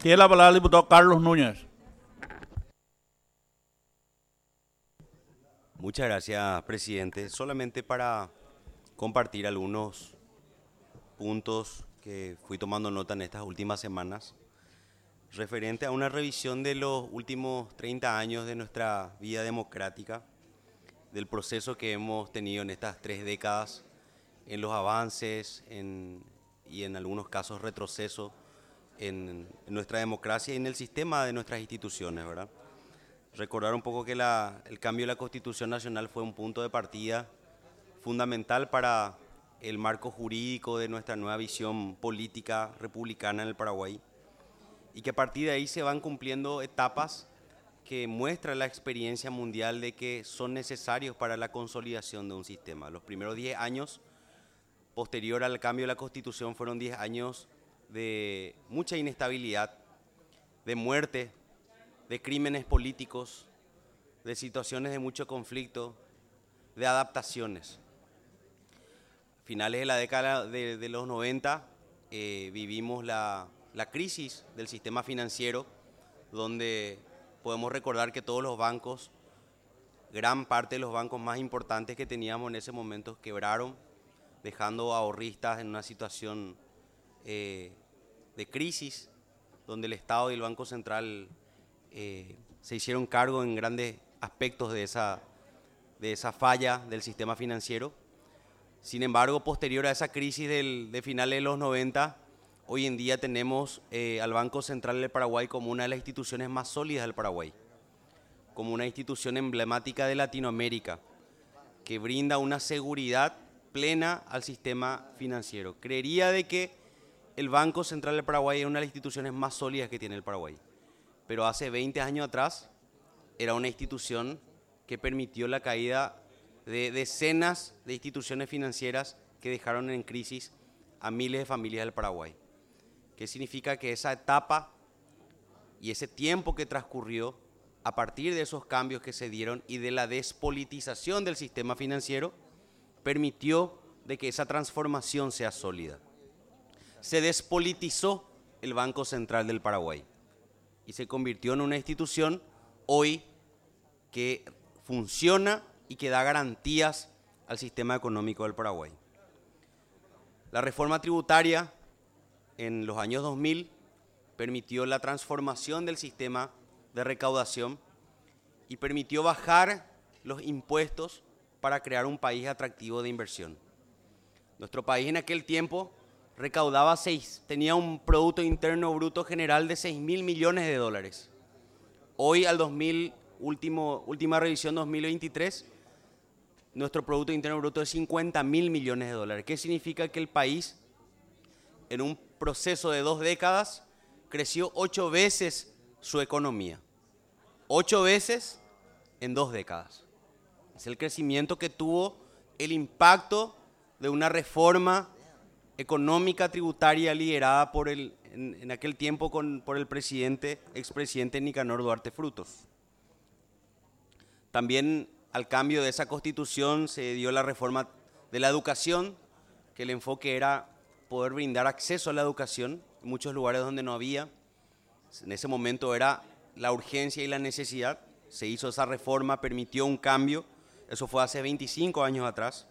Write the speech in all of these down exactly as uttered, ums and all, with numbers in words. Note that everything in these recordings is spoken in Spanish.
Tiene la palabra el diputado Carlos Núñez. Muchas gracias, presidente. Solamente para compartir algunos puntos que fui tomando nota en estas últimas semanas, referente a una revisión de los últimos treinta años de nuestra vida democrática, del proceso que hemos tenido en estas tres décadas, en los avances en, y en algunos casos retroceso en, en nuestra democracia y en el sistema de nuestras instituciones, ¿verdad? Recordar un poco que la, el cambio de la Constitución Nacional fue un punto de partida fundamental para el marco jurídico de nuestra nueva visión política republicana en el Paraguay, y que a partir de ahí se van cumpliendo etapas que muestran la experiencia mundial de que son necesarios para la consolidación de un sistema. Los primeros diez años posterior al cambio de la Constitución fueron diez años de mucha inestabilidad, de muerte, de crímenes políticos, de situaciones de mucho conflicto, de adaptaciones. Finales de la década de, de los noventa eh, vivimos la, la crisis del sistema financiero, donde podemos recordar que todos los bancos, gran parte de los bancos más importantes que teníamos en ese momento quebraron, dejando ahorristas en una situación eh, de crisis, donde el Estado y el Banco Central eh, se hicieron cargo en grandes aspectos de esa, de esa falla del sistema financiero. Sin embargo, posterior a esa crisis del, de finales de los noventa, hoy en día tenemos eh, al Banco Central del Paraguay como una de las instituciones más sólidas del Paraguay, como una institución emblemática de Latinoamérica, que brinda una seguridad plena al sistema financiero. Creería de que el Banco Central del Paraguay es una de las instituciones más sólidas que tiene el Paraguay, pero hace veinte años atrás era una institución que permitió la caída de decenas de instituciones financieras que dejaron en crisis a miles de familias del Paraguay. ¿Qué significa? Que esa etapa y ese tiempo que transcurrió a partir de esos cambios que se dieron y de la despolitización del sistema financiero permitió de que esa transformación sea sólida. Se despolitizó el Banco Central del Paraguay y se convirtió en una institución hoy que funciona y que da garantías al sistema económico del Paraguay. La reforma tributaria en los años dos mil permitió la transformación del sistema de recaudación y permitió bajar los impuestos para crear un país atractivo de inversión. Nuestro país en aquel tiempo recaudaba seis, tenía un Producto Interno Bruto General de seis mil millones de dólares. Hoy, al dos mil, último, última revisión dos mil veintitrés, nuestro Producto Interno Bruto es cincuenta mil millones de dólares. ¿Qué significa? Que el país, en un proceso de dos décadas, creció ocho veces su economía. Ocho veces en dos décadas. Es el crecimiento que tuvo el impacto de una reforma económica tributaria liderada por el, en, en aquel tiempo con, por el presidente, expresidente Nicanor Duarte Frutos. También al cambio de esa constitución se dio la reforma de la educación, que el enfoque era poder brindar acceso a la educación en muchos lugares donde no había. En ese momento era la urgencia y la necesidad. Se hizo esa reforma, permitió un cambio. Eso fue hace veinticinco años atrás.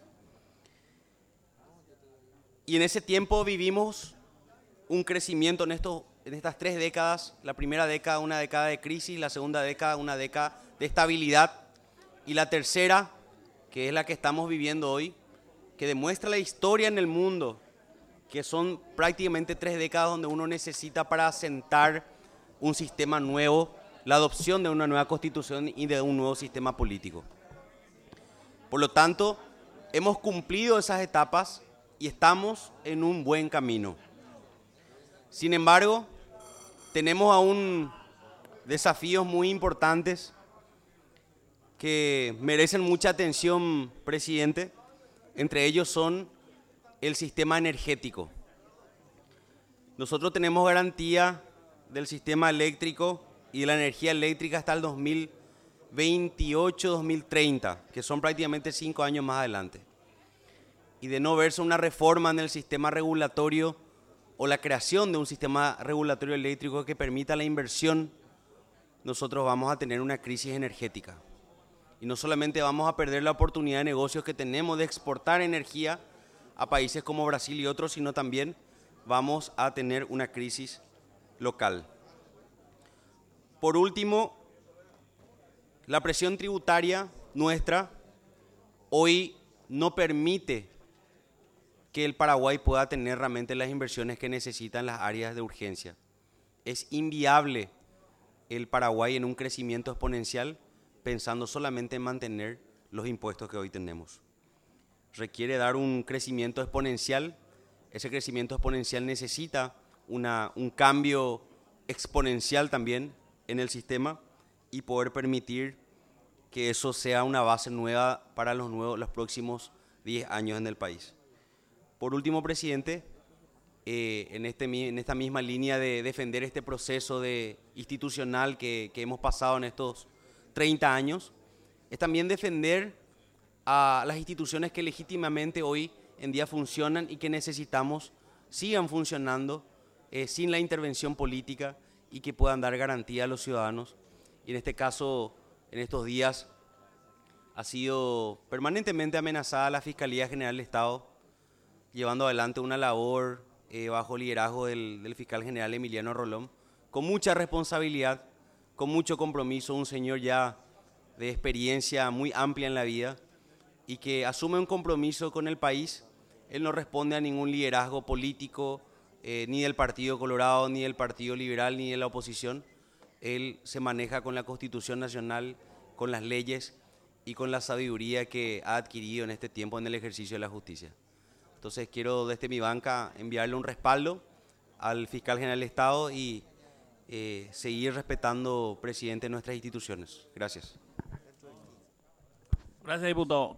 Y en ese tiempo vivimos un crecimiento en, estos, en estas tres décadas. La primera década, una década de crisis. La segunda década, una década de estabilidad. Y la tercera, que es la que estamos viviendo hoy, que demuestra la historia en el mundo, que son prácticamente tres décadas donde uno necesita para asentar un sistema nuevo, la adopción de una nueva constitución y de un nuevo sistema político. Por lo tanto, hemos cumplido esas etapas y estamos en un buen camino. Sin embargo, tenemos aún desafíos muy importantes que merecen mucha atención, presidente. Entre ellos son el sistema energético. Nosotros tenemos garantía del sistema eléctrico y de la energía eléctrica hasta el dos mil veintiocho dos mil treinta, que son prácticamente cinco años más adelante. Y de no verse una reforma en el sistema regulatorio o la creación de un sistema regulatorio eléctrico que permita la inversión, nosotros vamos a tener una crisis energética. Y no solamente vamos a perder la oportunidad de negocios que tenemos de exportar energía a países como Brasil y otros, sino también vamos a tener una crisis local. Por último, la presión tributaria nuestra hoy no permite que el Paraguay pueda tener realmente las inversiones que necesita en las áreas de urgencia. Es inviable el Paraguay en un crecimiento exponencial pensando solamente en mantener los impuestos que hoy tenemos. Requiere dar un crecimiento exponencial. Ese crecimiento exponencial necesita una, un cambio exponencial también en el sistema y poder permitir que eso sea una base nueva para los, nuevos, los próximos diez años en el país. Por último, presidente, eh, en, este, en esta misma línea de defender este proceso de institucional que, que hemos pasado en estos treinta años, es también defender a las instituciones que legítimamente hoy en día funcionan y que necesitamos sigan funcionando eh, sin la intervención política y que puedan dar garantía a los ciudadanos. Y en este caso, en estos días, ha sido permanentemente amenazada la Fiscalía General del Estado, llevando adelante una labor eh, bajo liderazgo del, del fiscal general Emiliano Rolón, con mucha responsabilidad, con mucho compromiso, un señor ya de experiencia muy amplia en la vida y que asume un compromiso con el país. Él no responde a ningún liderazgo político, eh, ni del Partido Colorado, ni del Partido Liberal, ni de la oposición. Él se maneja con la Constitución Nacional, con las leyes y con la sabiduría que ha adquirido en este tiempo en el ejercicio de la justicia. Entonces quiero desde mi banca enviarle un respaldo al fiscal general del Estado y eh, seguir respetando, presidente, nuestras instituciones. Gracias. Gracias, diputado.